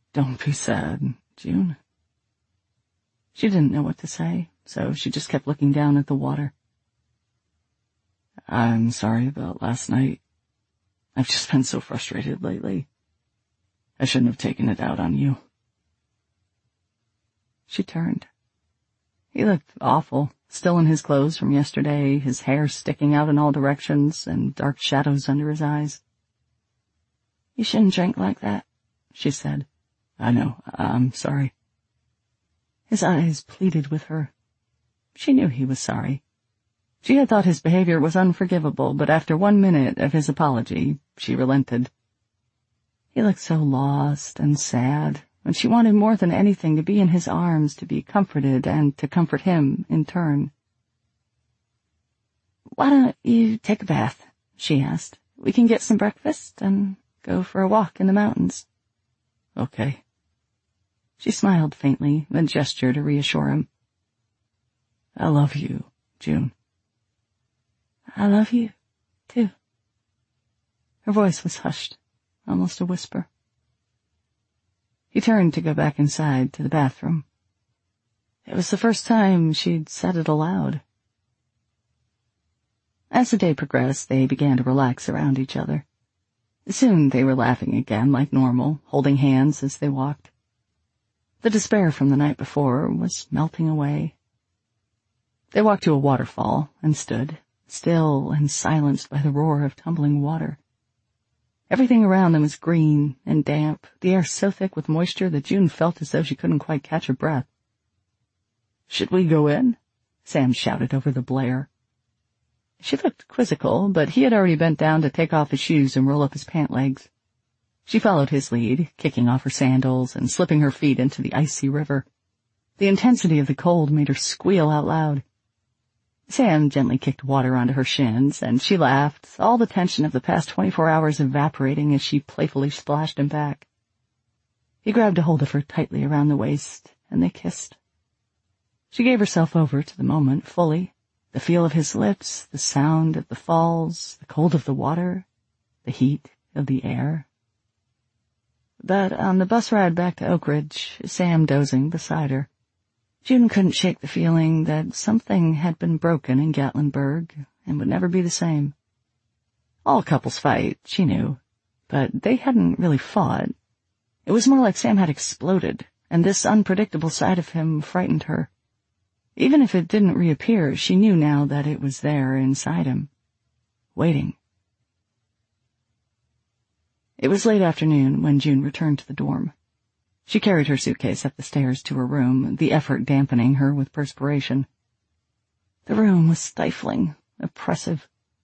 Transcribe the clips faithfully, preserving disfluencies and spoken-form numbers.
Don't be sad, June. She didn't know what to say, so she just kept looking down at the water. I'm sorry about last night. I've just been so frustrated lately. I shouldn't have taken it out on you. She turned. He looked awful, still in his clothes from yesterday, his hair sticking out in all directions and dark shadows under his eyes. You shouldn't drink like that, she said. I know, I'm sorry. His eyes pleaded with her. She knew he was sorry. She had thought his behavior was unforgivable, but after one minute of his apology, she relented. He looked so lost and sad, and she wanted more than anything to be in his arms, to be comforted, and to comfort him in turn. Why don't you take a bath? She asked. We can get some breakfast and go for a walk in the mountains. Okay. She smiled faintly, then gestured to reassure him. I love you, June. I love you, too. Her voice was hushed, almost a whisper. He turned to go back inside to the bathroom. It was the first time she'd said it aloud. As the day progressed, they began to relax around each other. Soon they were laughing again like normal, holding hands as they walked. The despair from the night before was melting away. They walked to a waterfall and stood, still and silenced by the roar of tumbling water. Everything around them was green and damp, the air so thick with moisture that June felt as though she couldn't quite catch her breath. Should we go in? Sam shouted over the blare. She looked quizzical, but he had already bent down to take off his shoes and roll up his pant legs. She followed his lead, kicking off her sandals and slipping her feet into the icy river. The intensity of the cold made her squeal out loud. Sam gently kicked water onto her shins, and she laughed, all the tension of the past twenty-four hours evaporating as she playfully splashed him back. He grabbed a hold of her tightly around the waist, and they kissed. She gave herself over to the moment fully, the feel of his lips, the sound of the falls, the cold of the water, the heat of the air. But on the bus ride back to Oak Ridge, Sam dozing beside her, June couldn't shake the feeling that something had been broken in Gatlinburg and would never be the same. All couples fight, she knew, but they hadn't really fought. It was more like Sam had exploded, and this unpredictable side of him frightened her. Even if it didn't reappear, she knew now that it was there inside him, waiting. It was late afternoon when June returned to the dorm. She carried her suitcase up the stairs to her room, the effort dampening her with perspiration. The room was stifling, oppressive.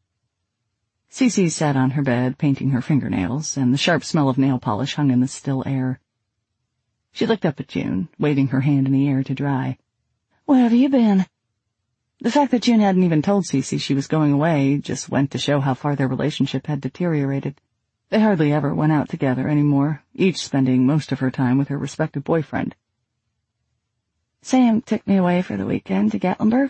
Cece sat on her bed, painting her fingernails, and the sharp smell of nail polish hung in the still air. She looked up at June, waving her hand in the air to dry. Where have you been? The fact that June hadn't even told Cece she was going away just went to show how far their relationship had deteriorated. They hardly ever went out together anymore, each spending most of her time with her respective boyfriend. Sam took me away for the weekend to Gatlinburg.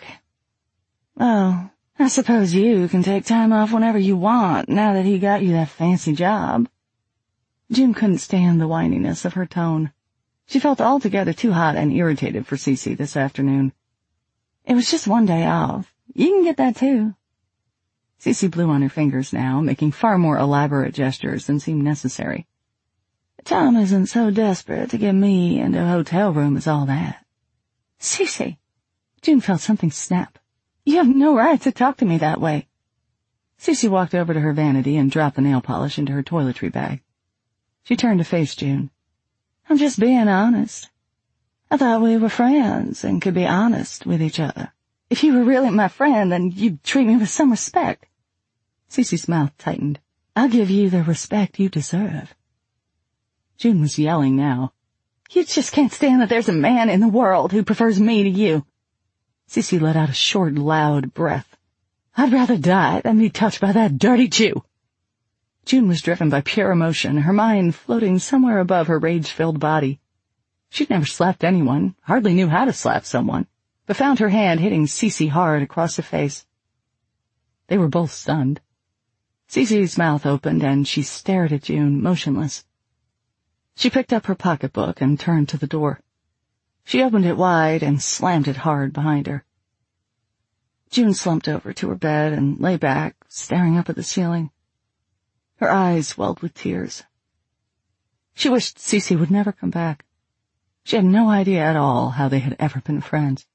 Oh, I suppose you can take time off whenever you want, now that he got you that fancy job. June couldn't stand the whininess of her tone. She felt altogether too hot and irritated for Cece this afternoon. It was just one day off. You can get that too. Cece blew on her fingers now, making far more elaborate gestures than seemed necessary. Tom isn't so desperate to get me into a hotel room as all that. Cece! June felt something snap. You have no right to talk to me that way. Cece walked over to her vanity and dropped the nail polish into her toiletry bag. She turned to face June. I'm just being honest. I thought we were friends and could be honest with each other. If you were really my friend, then you'd treat me with some respect. Cece's mouth tightened. I'll give you the respect you deserve. June was yelling now. You just can't stand that there's a man in the world who prefers me to you. Cece let out a short, loud breath. I'd rather die than be touched by that dirty Jew. June was driven by pure emotion, her mind floating somewhere above her rage-filled body. She'd never slapped anyone, hardly knew how to slap someone, but found her hand hitting Cece hard across the face. They were both stunned. Cece's mouth opened, and she stared at June, motionless. She picked up her pocketbook and turned to the door. She opened it wide and slammed it hard behind her. June slumped over to her bed and lay back, staring up at the ceiling. Her eyes welled with tears. She wished Cece would never come back. She had no idea at all how they had ever been friends.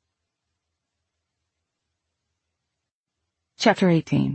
Chapter eighteen.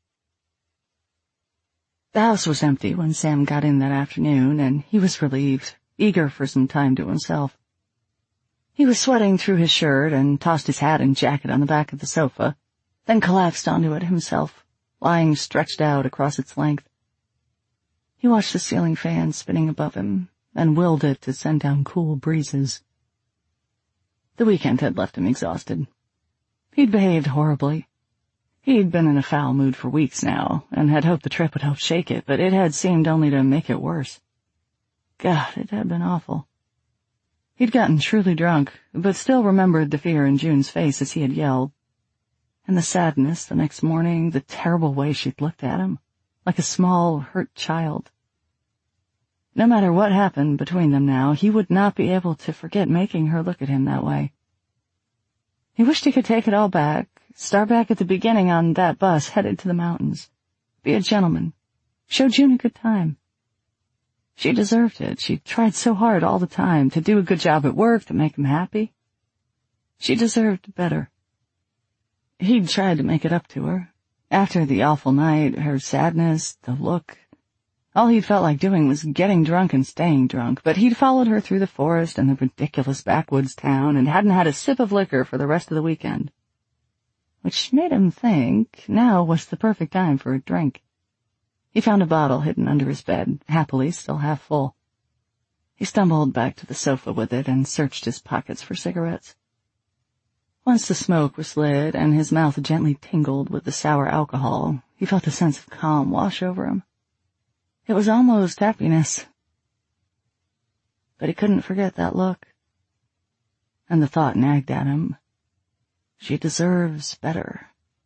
The house was empty when Sam got in that afternoon, and he was relieved, eager for some time to himself. He was sweating through his shirt and tossed his hat and jacket on the back of the sofa, then collapsed onto it himself, lying stretched out across its length. He watched the ceiling fan spinning above him, and willed it to send down cool breezes. The weekend had left him exhausted. He'd behaved horribly. He'd been in a foul mood for weeks now, and had hoped the trip would help shake it, but it had seemed only to make it worse. God, it had been awful. He'd gotten truly drunk, but still remembered the fear in June's face as he had yelled, and the sadness the next morning, the terrible way she'd looked at him, like a small, hurt child. No matter what happened between them now, he would not be able to forget making her look at him that way. He wished he could take it all back, start back at the beginning on that bus headed to the mountains, be a gentleman, show June a good time. She deserved it. She tried so hard all the time to do a good job at work, to make him happy. She deserved better. He'd tried to make it up to her. After the awful night, her sadness, the look, all he'd felt like doing was getting drunk and staying drunk, but he'd followed her through the forest and the ridiculous backwoods town and hadn't had a sip of liquor for the rest of the weekend. Which made him think now was the perfect time for a drink. He found a bottle hidden under his bed, happily still half full. He stumbled back to the sofa with it and searched his pockets for cigarettes. Once the smoke was lit and his mouth gently tingled with the sour alcohol, he felt a sense of calm wash over him. It was almost happiness. But he couldn't forget that look. And the thought nagged at him. She deserves better.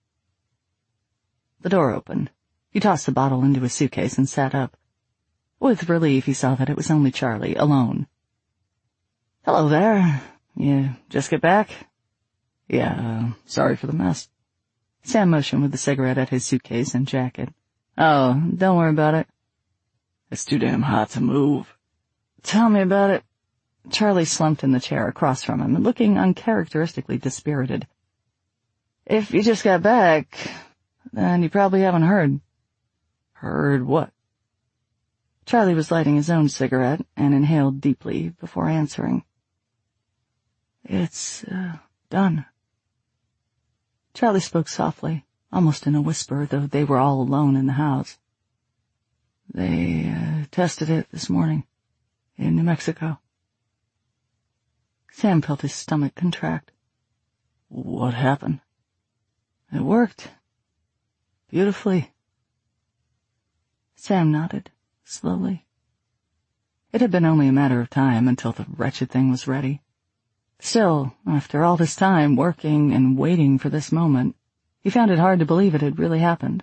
The door opened. He tossed the bottle into his suitcase and sat up. With relief, he saw that it was only Charlie, alone. "Hello there. You just get back?" "Yeah, uh, sorry for the mess." Sam motioned with the cigarette at his suitcase and jacket. "Oh, don't worry about it. It's too damn hot to move." "Tell me about it." Charlie slumped in the chair across from him, looking uncharacteristically dispirited. "If you just got back, then you probably haven't heard." "Heard what?" Charlie was lighting his own cigarette and inhaled deeply before answering. "It's, uh, done." Charlie spoke softly, almost in a whisper, though they were all alone in the house. "They, uh, tested it this morning, in New Mexico." Sam felt his stomach contract. "What happened?" "It worked. Beautifully." Sam nodded, slowly. It had been only a matter of time until the wretched thing was ready. Still, after all this time working and waiting for this moment, he found it hard to believe it had really happened.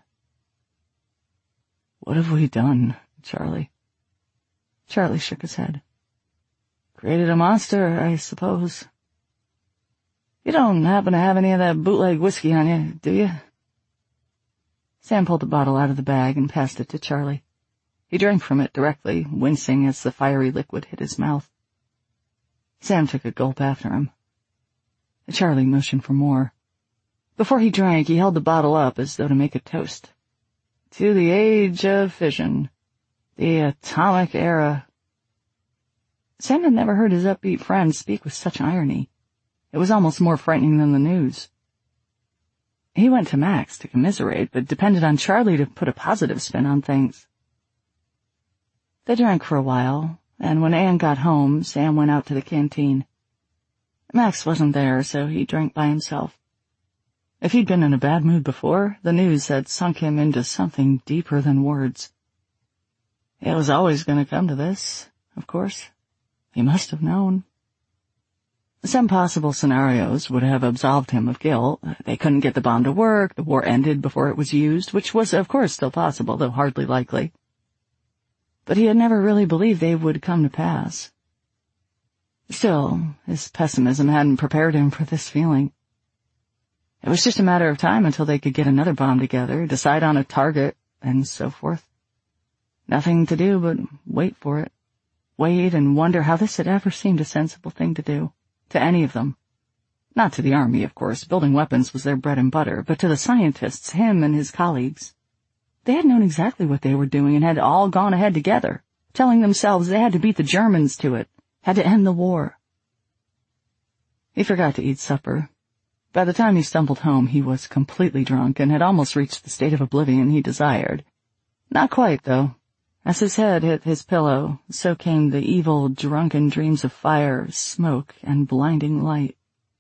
"What have we done, Charlie?" Charlie shook his head. "Created a monster, I suppose." "You don't happen to have any of that bootleg whiskey on you, do you?" Sam pulled the bottle out of the bag and passed it to Charlie. He drank from it directly, wincing as the fiery liquid hit his mouth. Sam took a gulp after him. Charlie motioned for more. Before he drank, he held the bottle up as though to make a toast. "To the age of fission. The atomic era." Sam had never heard his upbeat friend speak with such irony. It was almost more frightening than the news. He went to Max to commiserate, but depended on Charlie to put a positive spin on things. They drank for a while, and when Anne got home, Sam went out to the canteen. Max wasn't there, so he drank by himself. If he'd been in a bad mood before, the news had sunk him into something deeper than words. It was always going to come to this, of course. He must have known. Some possible scenarios would have absolved him of guilt. They couldn't get the bomb to work, the war ended before it was used, which was, of course, still possible, though hardly likely. but he had never really believed they would come to pass. Still, his pessimism hadn't prepared him for this feeling. It was just a matter of time until they could get another bomb together, decide on a target, and so forth. Nothing to do but wait for it. Wait and wonder how this had ever seemed a sensible thing to do, to any of them. Not to the army, of course. Building weapons was their bread and butter, but to the scientists, him and his colleagues. They had known exactly what they were doing and had all gone ahead together, telling themselves they had to beat the Germans to it, had to end the war. He forgot to eat supper. By the time he stumbled home, he was completely drunk and had almost reached the state of oblivion he desired. Not quite, though. As his head hit his pillow, so came the evil, drunken dreams of fire, smoke, and blinding light.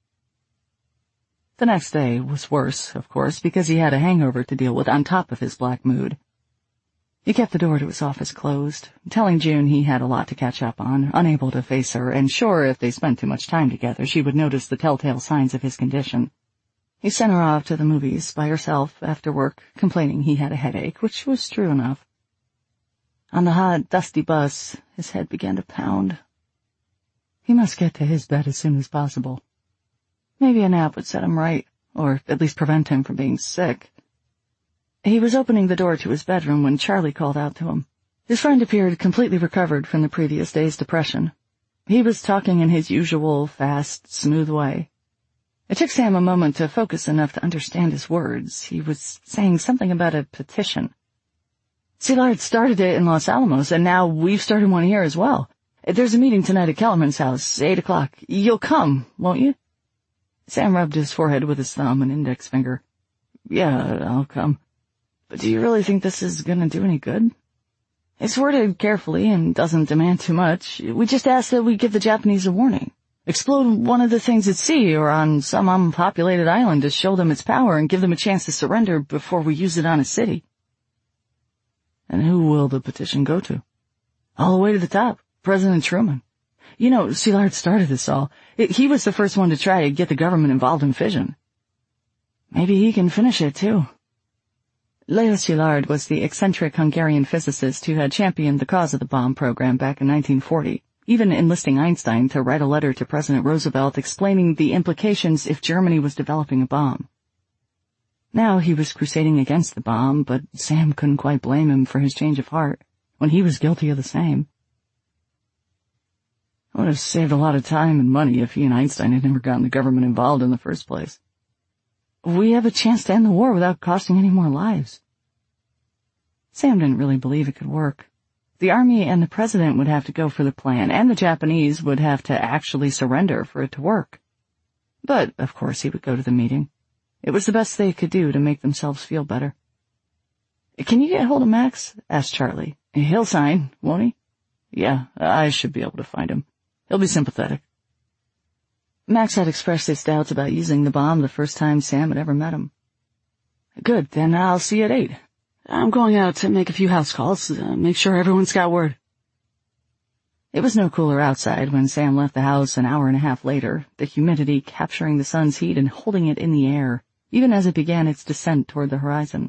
The next day was worse, of course, because he had a hangover to deal with on top of his black mood. He kept the door to his office closed, telling June he had a lot to catch up on, unable to face her, and sure if they spent too much time together she would notice the telltale signs of his condition. He sent her off to the movies by herself after work, complaining he had a headache, which was true enough. On the hot, dusty bus, his head began to pound. He must get to his bed as soon as possible. Maybe a nap would set him right, or at least prevent him from being sick. He was opening the door to his bedroom when Charlie called out to him. His friend appeared completely recovered from the previous day's depression. He was talking in his usual, fast, smooth way. It took Sam a moment to focus enough to understand his words. He was saying something about a petition. Szilard started it in Los Alamos, and now we've started one here as well. There's a meeting tonight at Kellerman's house, eight o'clock. You'll come, won't you? Sam rubbed his forehead with his thumb and index finger. Yeah, I'll come. But do you really think this is going to do any good? It's worded carefully and doesn't demand too much. We just ask that we give the Japanese a warning. Explode one of the things at sea or on some unpopulated island to show them its power and give them a chance to surrender before we use it on a city. And who will the petition go to? All the way to the top, President Truman. You know, Szilard started this all. It, he was the first one to try to get the government involved in fission. Maybe he can finish it, too. Leo Szilard was the eccentric Hungarian physicist who had championed the cause of the bomb program back in nineteen forty, even enlisting Einstein to write a letter to President Roosevelt explaining the implications if Germany was developing a bomb. Now he was crusading against the bomb, but Sam couldn't quite blame him for his change of heart, when he was guilty of the same. It would have saved a lot of time and money if he and Einstein had never gotten the government involved in the first place. We have a chance to end the war without costing any more lives. Sam didn't really believe it could work. The army and the president would have to go for the plan, and the Japanese would have to actually surrender for it to work. But, of course, he would go to the meeting. It was the best they could do to make themselves feel better. Can you get hold of Max? Asked Charlie. He'll sign, won't he? Yeah, I should be able to find him. He'll be sympathetic. Max had expressed his doubts about using the bomb the first time Sam had ever met him. Good, then I'll see you at eight. I'm going out to make a few house calls, uh, make sure everyone's got word. It was no cooler outside when Sam left the house an hour and a half later, the humidity capturing the sun's heat and holding it in the air, even as it began its descent toward the horizon.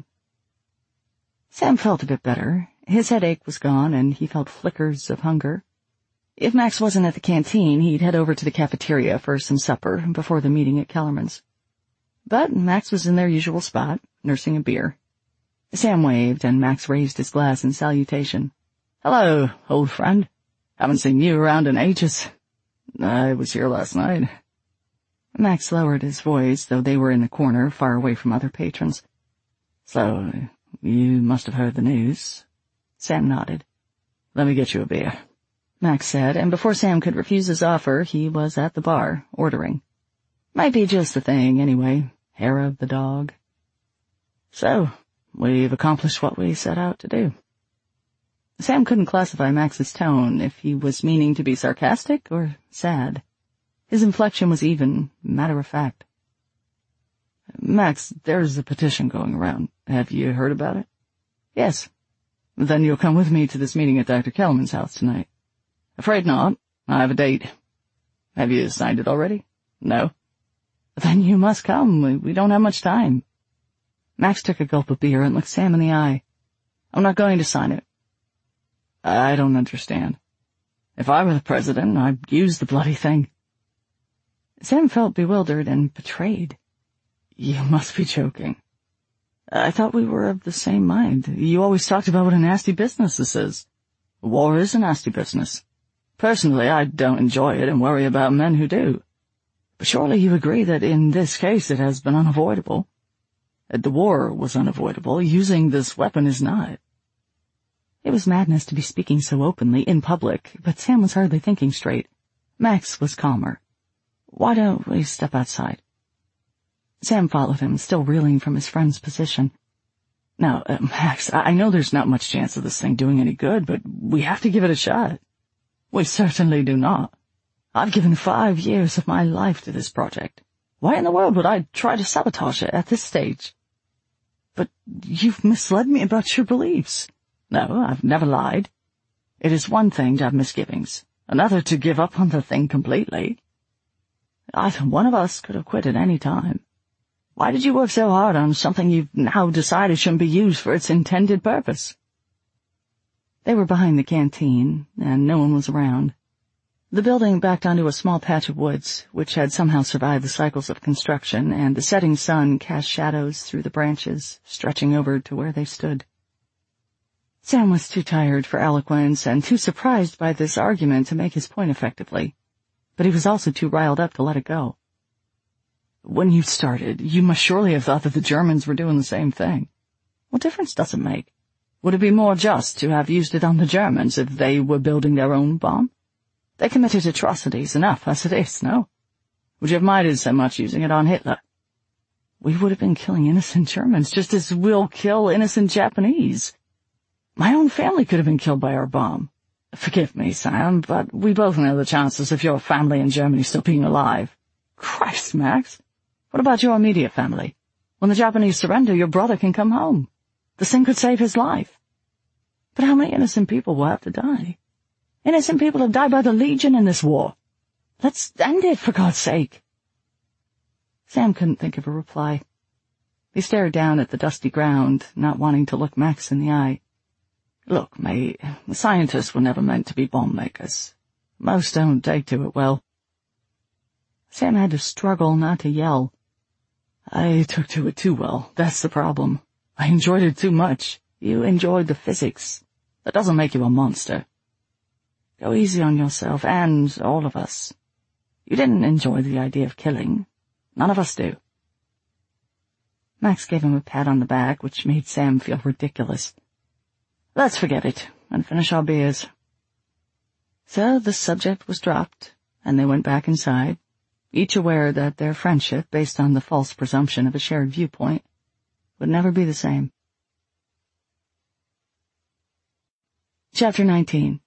Sam felt a bit better. His headache was gone, and he felt flickers of hunger. If Max wasn't at the canteen, he'd head over to the cafeteria for some supper before the meeting at Kellerman's. But Max was in their usual spot, nursing a beer. Sam waved, and Max raised his glass in salutation. Hello, old friend. Haven't seen you around in ages. I was here last night. Max lowered his voice, though they were in the corner, far away from other patrons. So, you must have heard the news. Sam nodded. Let me get you a beer, Max said, and before Sam could refuse his offer, he was at the bar, ordering. Might be just the thing, anyway. Hair of the dog. So, we've accomplished what we set out to do. Sam couldn't classify Max's tone, if he was meaning to be sarcastic or sad. His inflection was even, matter-of-fact. Max, there's a petition going around. Have you heard about it? Yes. Then you'll come with me to this meeting at Doctor Kellerman's house tonight. Afraid not. I have a date. Have you signed it already? No. Then you must come. We, we don't have much time. Max took a gulp of beer and looked Sam in the eye. I'm not going to sign it. I don't understand. If I were the president, I'd use the bloody thing. Sam felt bewildered and betrayed. You must be joking. I thought we were of the same mind. You always talked about what a nasty business this is. War is a nasty business. Personally, I don't enjoy it and worry about men who do. But surely you agree that in this case it has been unavoidable. The war was unavoidable. Using this weapon is not. It was madness to be speaking so openly in public, but Sam was hardly thinking straight. Max was calmer. Why don't we step outside? Sam followed him, still reeling from his friend's position. Now, uh, Max, I know there's not much chance of this thing doing any good, but we have to give it a shot. We certainly do not. I've given five years of my life to this project. Why in the world would I try to sabotage it at this stage? But you've misled me about your beliefs. No, I've never lied. It is one thing to have misgivings, another to give up on the thing completely. Either one of us could have quit at any time. Why did you work so hard on something you've now decided shouldn't be used for its intended purpose? They were behind the canteen, and no one was around. The building backed onto a small patch of woods, which had somehow survived the cycles of construction, and the setting sun cast shadows through the branches, stretching over to where they stood. Sam was too tired for eloquence and too surprised by this argument to make his point effectively, but he was also too riled up to let it go. When you started, you must surely have thought that the Germans were doing the same thing. What difference does it make? Would it be more just to have used it on the Germans if they were building their own bomb? They committed atrocities enough as it is, no? Would you have minded so much using it on Hitler? We would have been killing innocent Germans just as we'll kill innocent Japanese. My own family could have been killed by our bomb. Forgive me, Sam, but we both know the chances of your family in Germany still being alive. Christ, Max. What about your immediate family? When the Japanese surrender, your brother can come home. This thing could save his life. But how many innocent people will have to die? Innocent people have died by the Legion in this war. Let's end it, for God's sake. Sam couldn't think of a reply. He stared down at the dusty ground, not wanting to look Max in the eye. Look, mate, the scientists were never meant to be bomb makers. Most don't take to it well. Sam had to struggle not to yell. I took to it too well, that's the problem. I enjoyed it too much. You enjoyed the physics. That doesn't make you a monster. Go easy on yourself, and all of us. You didn't enjoy the idea of killing. None of us do. Max gave him a pat on the back, which made Sam feel ridiculous. Let's forget it, and finish our beers. So the subject was dropped, and they went back inside, each aware that their friendship, based on the false presumption of a shared viewpoint, would never be the same. Chapter nineteen.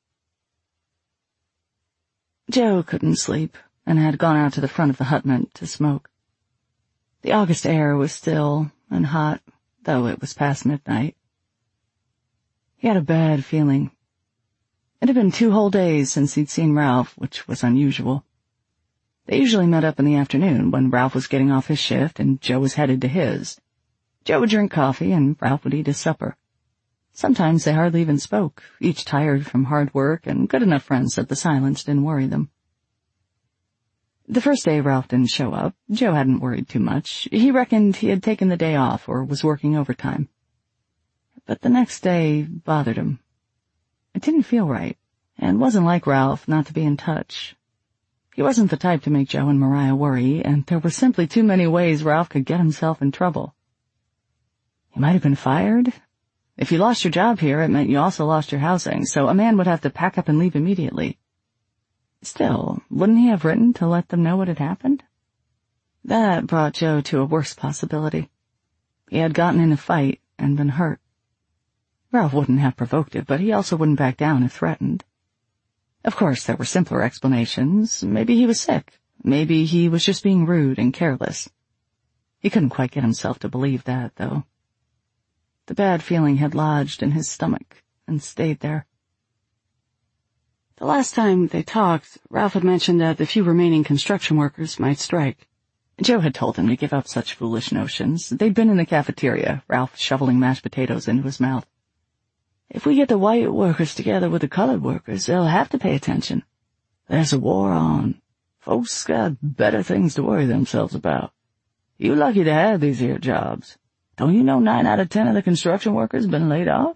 Joe couldn't sleep, and had gone out to the front of the hutment to smoke. The August air was still and hot, though it was past midnight. He had a bad feeling. It had been two whole days since he'd seen Ralph, which was unusual. They usually met up in the afternoon when Ralph was getting off his shift and Joe was headed to his. Joe would drink coffee and Ralph would eat his supper. Sometimes they hardly even spoke, each tired from hard work and good enough friends that the silence didn't worry them. The first day Ralph didn't show up, Joe hadn't worried too much. He reckoned he had taken the day off or was working overtime. But the next day bothered him. It didn't feel right, and wasn't like Ralph not to be in touch. He wasn't the type to make Joe and Mariah worry, and there were simply too many ways Ralph could get himself in trouble. He might have been fired. If you lost your job here, it meant you also lost your housing, so a man would have to pack up and leave immediately. Still, wouldn't he have written to let them know what had happened? That brought Joe to a worse possibility. He had gotten in a fight and been hurt. Ralph wouldn't have provoked it, but he also wouldn't back down if threatened. Of course, there were simpler explanations. Maybe he was sick. Maybe he was just being rude and careless. He couldn't quite get himself to believe that, though. The bad feeling had lodged in his stomach and stayed there. The last time they talked, Ralph had mentioned that the few remaining construction workers might strike. Joe had told him to give up such foolish notions. They'd been in the cafeteria, Ralph shoveling mashed potatoes into his mouth. If we get the white workers together with the colored workers, they'll have to pay attention. There's a war on. Folks got better things to worry themselves about. You lucky to have these here jobs. Don't you know nine out of ten of the construction workers been laid off?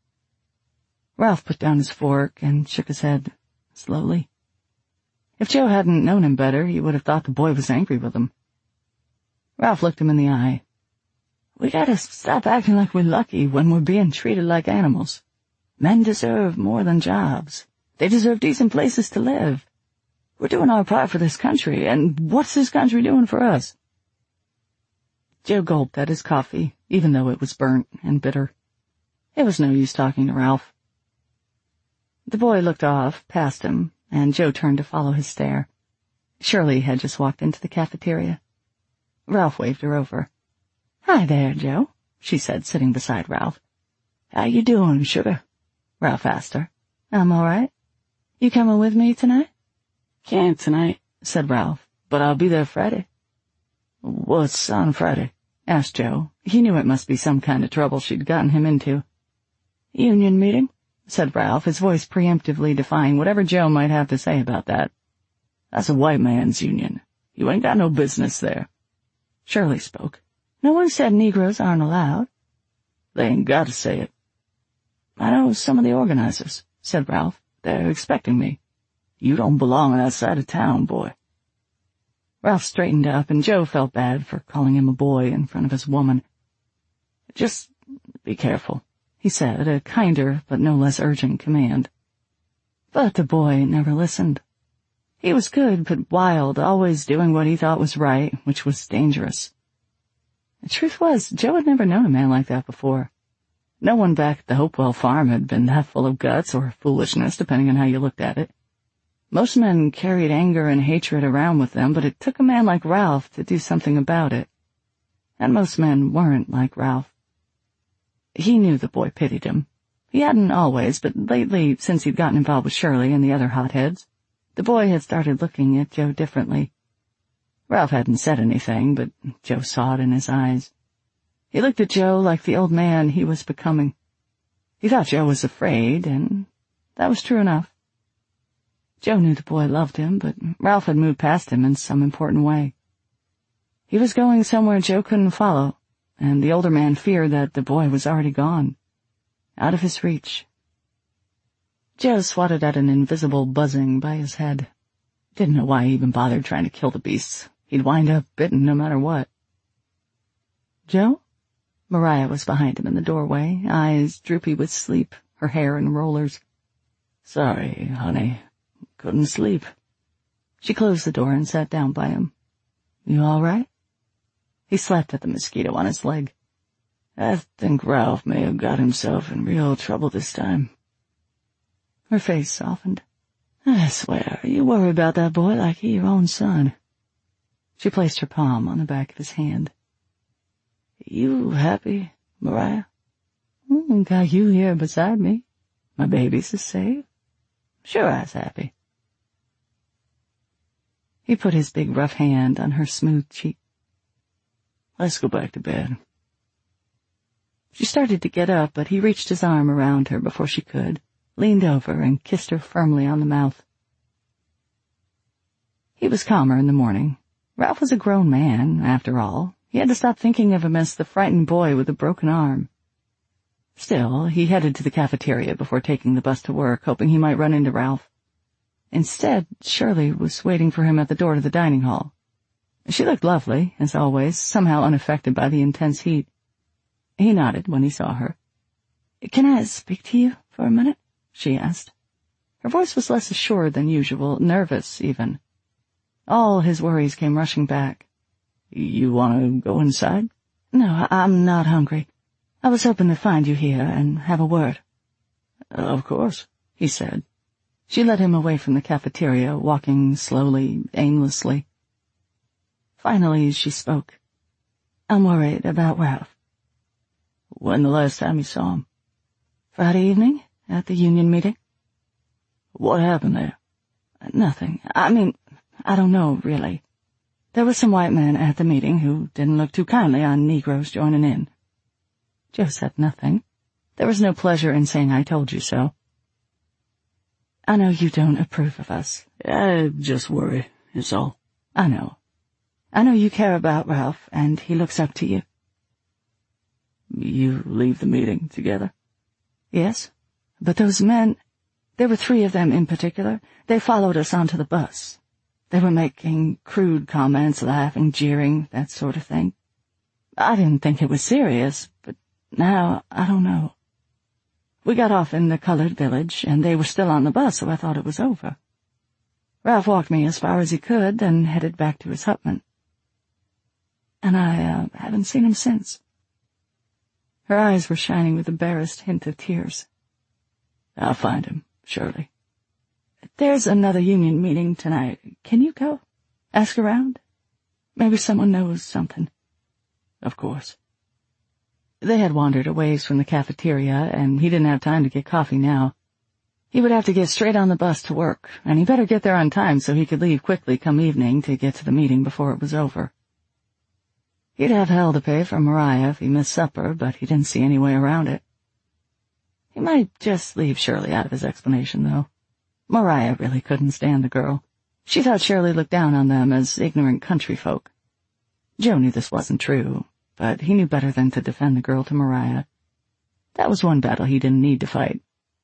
Ralph put down his fork and shook his head, slowly. If Joe hadn't known him better, he would have thought the boy was angry with him. Ralph looked him in the eye. We gotta stop acting like we're lucky when we're being treated like animals. Men deserve more than jobs. They deserve decent places to live. We're doing our part for this country, and what's this country doing for us? Joe gulped at his coffee, even though it was burnt and bitter. It was no use talking to Ralph. The boy looked off, past him, and Joe turned to follow his stare. Shirley had just walked into the cafeteria. Ralph waved her over. Hi there, Joe, she said, sitting beside Ralph. How you doing, sugar? Ralph asked her. I'm all right. You coming with me tonight? Can't tonight, said Ralph, but I'll be there Friday. What's on Friday? Asked Joe. He knew it must be some kind of trouble she'd gotten him into. Union meeting, said Ralph, his voice preemptively defying whatever Joe might have to say about that. That's a white man's union. You ain't got no business there. Shirley spoke. No one said Negroes aren't allowed. They ain't got to say it. I know some of the organizers, said Ralph. They're expecting me. You don't belong on that side of town, boy. Ralph straightened up, and Joe felt bad for calling him a boy in front of his woman. Just be careful, he said, a kinder but no less urgent command. But the boy never listened. He was good but wild, always doing what he thought was right, which was dangerous. The truth was, Joe had never known a man like that before. No one back at the Hopewell farm had been that full of guts or foolishness, depending on how you looked at it. Most men carried anger and hatred around with them, but it took a man like Ralph to do something about it. And most men weren't like Ralph. He knew the boy pitied him. He hadn't always, but lately, since he'd gotten involved with Shirley and the other hotheads, the boy had started looking at Joe differently. Ralph hadn't said anything, but Joe saw it in his eyes. He looked at Joe like the old man he was becoming. He thought Joe was afraid, and that was true enough. Joe knew the boy loved him, but Ralph had moved past him in some important way. He was going somewhere Joe couldn't follow, and the older man feared that the boy was already gone, out of his reach. Joe swatted at an invisible buzzing by his head. Didn't know why he even bothered trying to kill the beasts. He'd wind up bitten no matter what. Joe? Mariah was behind him in the doorway, eyes droopy with sleep, her hair in rollers. Sorry, honey. Couldn't sleep. She closed the door and sat down by him. You all right? He slapped at the mosquito on his leg. I think Ralph may have got himself in real trouble this time. Her face softened. I swear, you worry about that boy like he your own son. She placed her palm on the back of his hand. You happy, Mariah? Mm, got you here beside me. My babies is safe. Sure I was happy. He put his big rough hand on her smooth cheek. Let's go back to bed. She started to get up, but he reached his arm around her before she could, leaned over and kissed her firmly on the mouth. He was calmer in the morning. Ralph was a grown man, after all. He had to stop thinking of him as the frightened boy with a broken arm. Still, he headed to the cafeteria before taking the bus to work, hoping he might run into Ralph. Instead, Shirley was waiting for him at the door to the dining hall. She looked lovely, as always, somehow unaffected by the intense heat. He nodded when he saw her. Can I speak to you for a minute? She asked. Her voice was less assured than usual, nervous even. All his worries came rushing back. You want to go inside? No, I'm not hungry. I was hoping to find you here and have a word. Of course, he said. She led him away from the cafeteria, walking slowly, aimlessly. Finally, she spoke. I'm worried about Ralph. When the last time you saw him? Friday evening, at the union meeting. What happened there? Nothing. I mean, I don't know, really. There were some white men at the meeting who didn't look too kindly on Negroes joining in. Joe said nothing. There was no pleasure in saying I told you so. I know you don't approve of us. I just worry, is all. I know. I know you care about Ralph, and he looks up to you. You leave the meeting together? Yes, but those men, there were three of them in particular, they followed us onto the bus. They were making crude comments, laughing, jeering, that sort of thing. I didn't think it was serious, but now I don't know. We got off in the colored village, and they were still on the bus, so I thought it was over. Ralph walked me as far as he could, then headed back to his hutman. And I uh, haven't seen him since. Her eyes were shining with a barest hint of tears. I'll find him, surely. There's another union meeting tonight. Can you go? Ask around? Maybe someone knows something. Of course. They had wandered a ways from the cafeteria, and he didn't have time to get coffee now. He would have to get straight on the bus to work, and he better get there on time so he could leave quickly come evening to get to the meeting before it was over. He'd have hell to pay for Mariah if he missed supper, but he didn't see any way around it. He might just leave Shirley out of his explanation, though. Mariah really couldn't stand the girl. She thought Shirley looked down on them as ignorant country folk. Joe knew this wasn't true, but he knew better than to defend the girl to Mariah. That was one battle he didn't need to fight.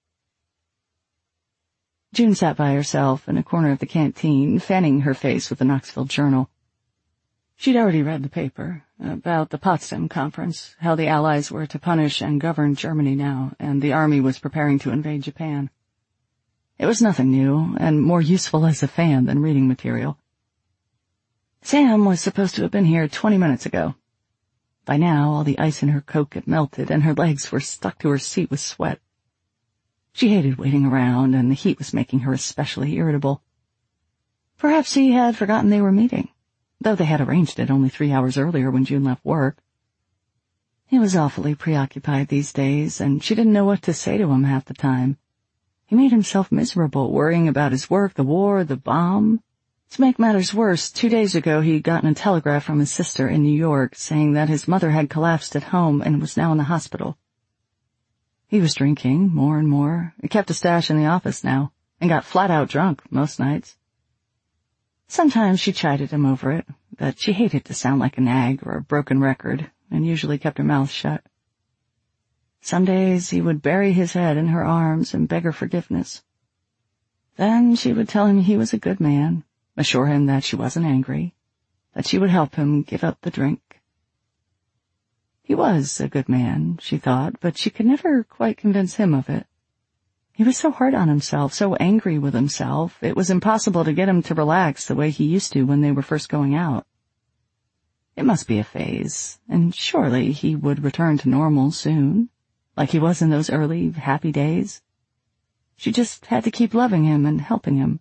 June sat by herself in a corner of the canteen, fanning her face with the Knoxville Journal. She'd already read the paper about the Potsdam Conference, how the Allies were to punish and govern Germany now, and the army was preparing to invade Japan. It was nothing new, and more useful as a fan than reading material. Sam was supposed to have been here twenty minutes ago. By now, all the ice in her Coke had melted, and her legs were stuck to her seat with sweat. She hated waiting around, and the heat was making her especially irritable. Perhaps he had forgotten they were meeting, though they had arranged it only three hours earlier when June left work. He was awfully preoccupied these days, and she didn't know what to say to him half the time. He made himself miserable, worrying about his work, the war, the bomb. To make matters worse, two days ago he'd gotten a telegram from his sister in New York saying that his mother had collapsed at home and was now in the hospital. He was drinking more and more. He kept a stash in the office now, and got flat-out drunk most nights. Sometimes she chided him over it, but she hated to sound like a nag or a broken record, and usually kept her mouth shut. Some days he would bury his head in her arms and beg her forgiveness. Then she would tell him he was a good man, assure him that she wasn't angry, that she would help him give up the drink. He was a good man, she thought, but she could never quite convince him of it. He was so hard on himself, so angry with himself, it was impossible to get him to relax the way he used to when they were first going out. It must be a phase, and surely he would return to normal soon, like he was in those early, happy days. She just had to keep loving him and helping him.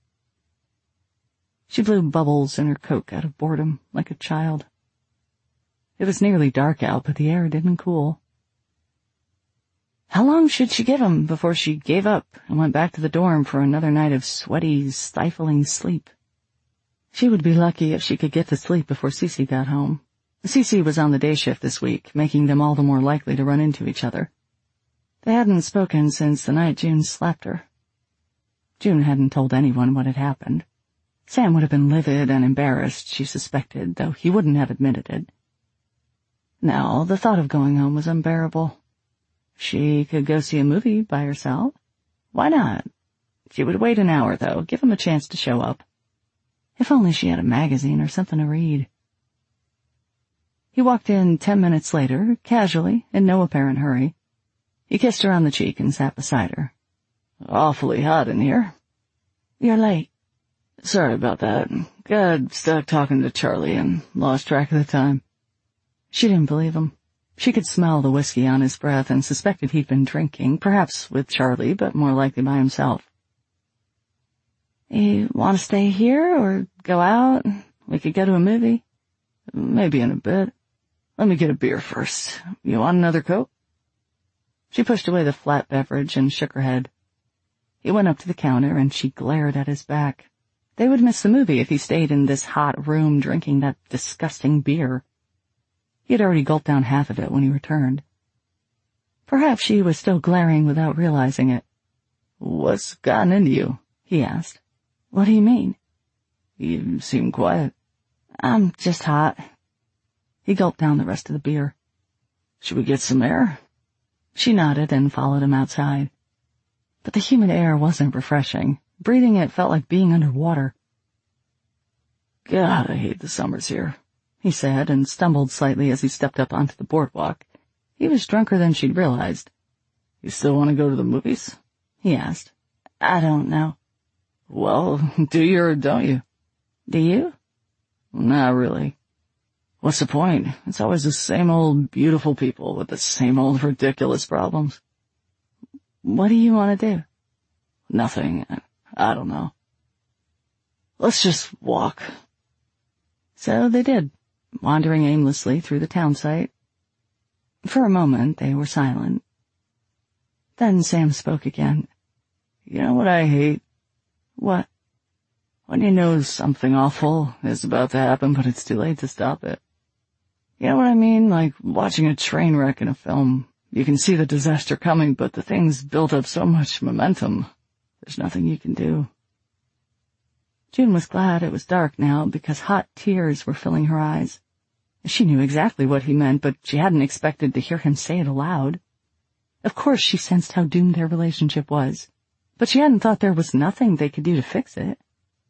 She blew bubbles in her Coke out of boredom, like a child. It was nearly dark out, but the air didn't cool. How long should she give him before she gave up and went back to the dorm for another night of sweaty, stifling sleep? She would be lucky if she could get to sleep before Cece got home. Cece was on the day shift this week, making them all the more likely to run into each other. They hadn't spoken since the night June slapped her. June hadn't told anyone what had happened. Sam would have been livid and embarrassed, she suspected, though he wouldn't have admitted it. Now, the thought of going home was unbearable. She could go see a movie by herself. Why not? She would wait an hour, though, give him a chance to show up. If only she had a magazine or something to read. He walked in ten minutes later, casually, in no apparent hurry. He kissed her on the cheek and sat beside her. Awfully hot in here. You're late. Sorry about that. Got stuck talking to Charlie and lost track of the time. She didn't believe him. She could smell the whiskey on his breath and suspected he'd been drinking, perhaps with Charlie, but more likely by himself. You want to stay here or go out? We could go to a movie. Maybe in a bit. Let me get a beer first. You want another Coke? She pushed away the flat beverage and shook her head. He went up to the counter and she glared at his back. They would miss the movie if he stayed in this hot room drinking that disgusting beer. He had already gulped down half of it when he returned. Perhaps she was still glaring without realizing it. "What's gotten into you?" he asked. "What do you mean?" "You seem quiet." "I'm just hot." He gulped down the rest of the beer. "Should we get some air?" She nodded and followed him outside. But the humid air wasn't refreshing. Breathing it felt like being underwater. "God, I hate the summers here," he said, and stumbled slightly as he stepped up onto the boardwalk. He was drunker than she'd realized. "You still want to go to the movies?" he asked. "I don't know." "Well, do you or don't you?" "Do you?" "Not really. What's the point? It's always the same old beautiful people with the same old ridiculous problems." "What do you want to do?" "Nothing. I don't know. Let's just walk." So they did, wandering aimlessly through the town site. For a moment they were silent. Then Sam spoke again. "You know what I hate?" "What?" "When you know something awful is about to happen, but it's too late to stop it. You know what I mean? Like watching a train wreck in a film. You can see the disaster coming, but the thing's built up so much momentum. There's nothing you can do." June was glad it was dark now, because hot tears were filling her eyes. She knew exactly what he meant, but she hadn't expected to hear him say it aloud. Of course she sensed how doomed their relationship was, but she hadn't thought there was nothing they could do to fix it.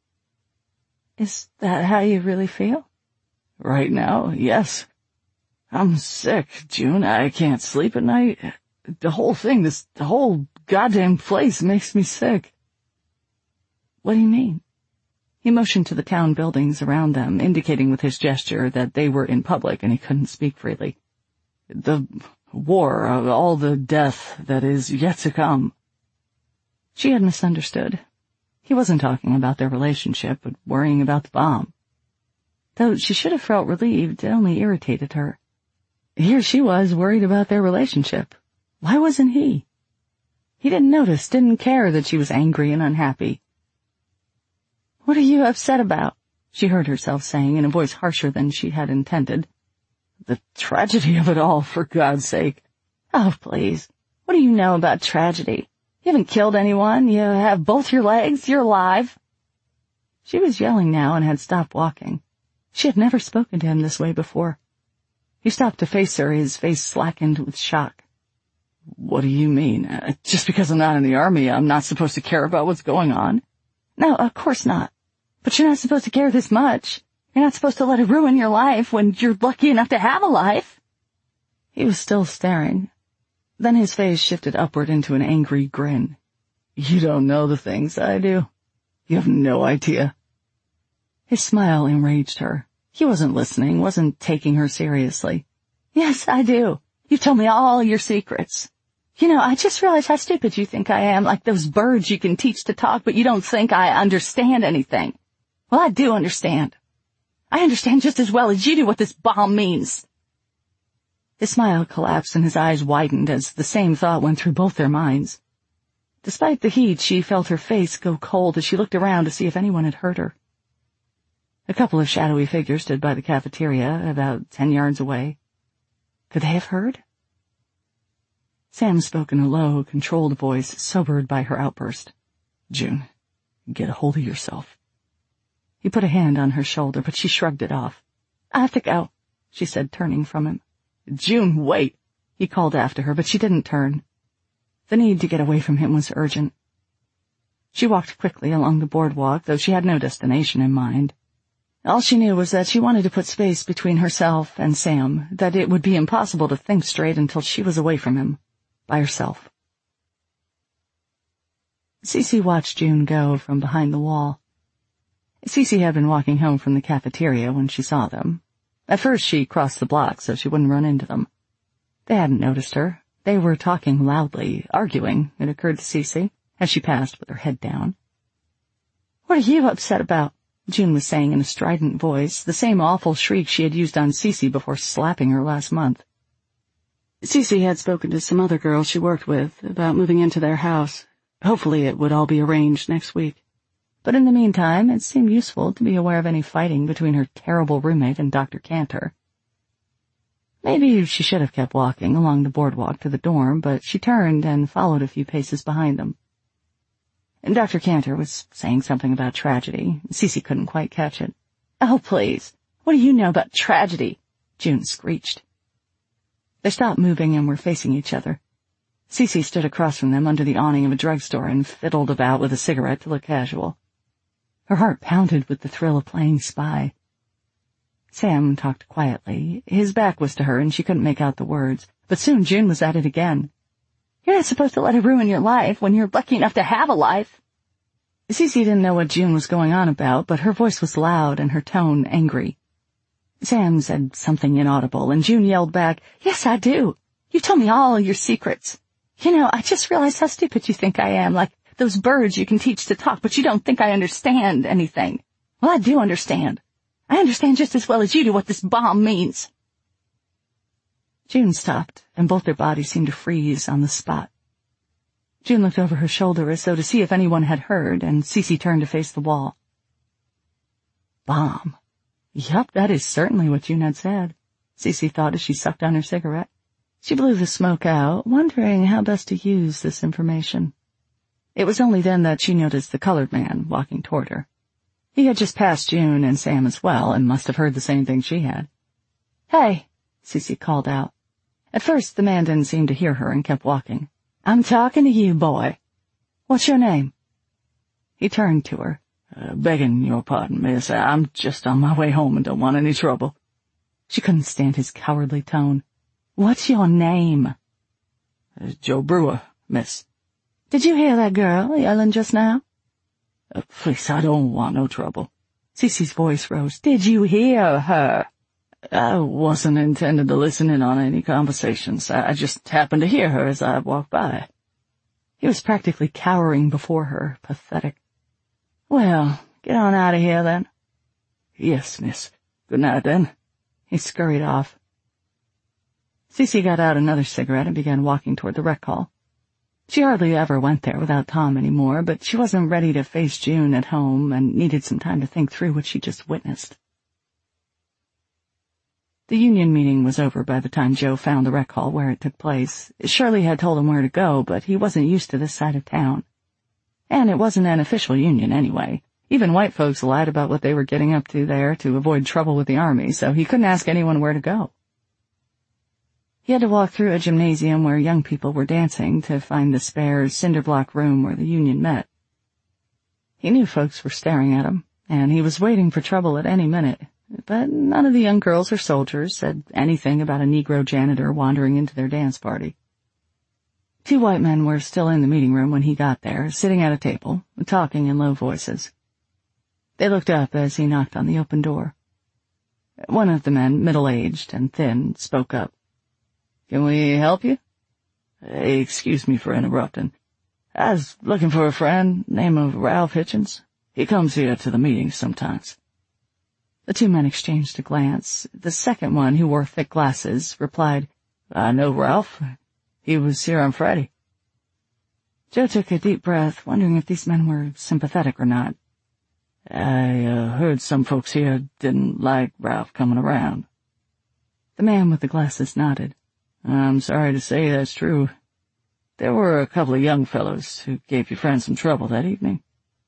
"Is that how you really feel?" "Right now, yes. I'm sick, June. I can't sleep at night. The whole thing, this the whole goddamn place makes me sick." "What do you mean?" He motioned to the town buildings around them, indicating with his gesture that they were in public and he couldn't speak freely. "The war, all the death that is yet to come." She had misunderstood. He wasn't talking about their relationship, but worrying about the bomb. Though she should have felt relieved, it only irritated her. Here she was, worried about their relationship. Why wasn't he? He didn't notice, didn't care that she was angry and unhappy. "What are you upset about?" she heard herself saying in a voice harsher than she had intended. "The tragedy of it all, for God's sake." "Oh, please. What do you know about tragedy? You haven't killed anyone. You have both your legs. You're alive." She was yelling now and had stopped walking. She had never spoken to him this way before. He stopped to face her, his face slackened with shock. "What do you mean? Uh, just because I'm not in the army, I'm not supposed to care about what's going on?" "No, of course not. But you're not supposed to care this much. You're not supposed to let it ruin your life when you're lucky enough to have a life." He was still staring. Then his face shifted upward into an angry grin. "You don't know the things I do. You have no idea." His smile enraged her. He wasn't listening, wasn't taking her seriously. "Yes, I do. You've told me all your secrets. You know, I just realized how stupid you think I am, like those birds you can teach to talk, but you don't think I understand anything. Well, I do understand. I understand just as well as you do what this bomb means." His smile collapsed and his eyes widened as the same thought went through both their minds. Despite the heat, she felt her face go cold as she looked around to see if anyone had heard her. A couple of shadowy figures stood by the cafeteria, about ten yards away. Could they have heard? Sam spoke in a low, controlled voice, sobered by her outburst. "June, get a hold of yourself." He put a hand on her shoulder, but she shrugged it off. "I have to go," she said, turning from him. "June, wait," he called after her, but she didn't turn. The need to get away from him was urgent. She walked quickly along the boardwalk, though she had no destination in mind. All she knew was that she wanted to put space between herself and Sam, that it would be impossible to think straight until she was away from him, by herself. Cece watched June go from behind the wall. Cece had been walking home from the cafeteria when she saw them. At first she crossed the block so she wouldn't run into them. They hadn't noticed her. They were talking loudly, arguing, it occurred to Cece, as she passed with her head down. "What are you upset about?" June was saying in a strident voice, the same awful shriek she had used on Cece before slapping her last month. Cece had spoken to some other girls she worked with about moving into their house. Hopefully it would all be arranged next week. But in the meantime, it seemed useful to be aware of any fighting between her terrible roommate and Doctor Cantor. Maybe she should have kept walking along the boardwalk to the dorm, but she turned and followed a few paces behind them. And Doctor Cantor was saying something about tragedy. Cece couldn't quite catch it. "Oh, please. What do you know about tragedy?" June screeched. They stopped moving and were facing each other. Cece stood across from them under the awning of a drugstore and fiddled about with a cigarette to look casual. Her heart pounded with the thrill of playing spy. Sam talked quietly. His back was to her and she couldn't make out the words, but soon June was at it again. "You're not supposed to let it ruin your life when you're lucky enough to have a life." Cece didn't know what June was going on about, but her voice was loud and her tone angry. Sam said something inaudible, and June yelled back, "Yes, I do. You told me all your secrets. You know, I just realized how stupid you think I am, like those birds you can teach to talk, but you don't think I understand anything. Well, I do understand. I understand just as well as you do what this bomb means." June stopped, and both their bodies seemed to freeze on the spot. June looked over her shoulder as though to see if anyone had heard, and Cece turned to face the wall. "Bomb. Yup, that is certainly what June had said," Cece thought as she sucked on her cigarette. She blew the smoke out, wondering how best to use this information. It was only then that she noticed the colored man walking toward her. He had just passed June and Sam as well, and must have heard the same thing she had. "Hey," Cece called out. At first the man didn't seem to hear her and kept walking. "I'm talking to you, boy. What's your name?" He turned to her. Uh, begging your pardon, miss. I'm just on my way home and don't want any trouble." She couldn't stand his cowardly tone. "What's your name?" Uh, Joe Brewer, miss." "Did you hear that girl yelling just now?" Uh, please, I don't want no trouble." Cece's voice rose. "Did you hear her?" "I wasn't intended to listen in on any conversations. I, I just happened to hear her as I walked by." He was practically cowering before her, pathetic. "Well, get on out of here, then." "Yes, miss. Good night, then." He scurried off. Cece got out another cigarette and began walking toward the rec hall. She hardly ever went there without Tom anymore, but she wasn't ready to face June at home and needed some time to think through what she just witnessed. The union meeting was over by the time Joe found the rec hall where it took place. Shirley had told him where to go, but he wasn't used to this side of town. And it wasn't an official union anyway. Even white folks lied about what they were getting up to there to avoid trouble with the army, so he couldn't ask anyone where to go. He had to walk through a gymnasium where young people were dancing to find the spare cinder-block room where the union met. He knew folks were staring at him, and he was waiting for trouble at any minute, but none of the young girls or soldiers said anything about a Negro janitor wandering into their dance party. Two white men were still in the meeting room when he got there, sitting at a table, talking in low voices. They looked up as he knocked on the open door. One of the men, middle-aged and thin, spoke up. "Can we help you?" Hey, excuse me for interrupting. I was looking for a friend, name of Ralph Hitchens. He comes here to the meetings sometimes." The two men exchanged a glance. The second one, who wore thick glasses, replied, "I know Ralph. He was here on Friday." Joe took a deep breath, wondering if these men were sympathetic or not. I uh, heard some folks here didn't like Ralph coming around." The man with the glasses nodded. "I'm sorry to say that's true. There were a couple of young fellows who gave your friend some trouble that evening."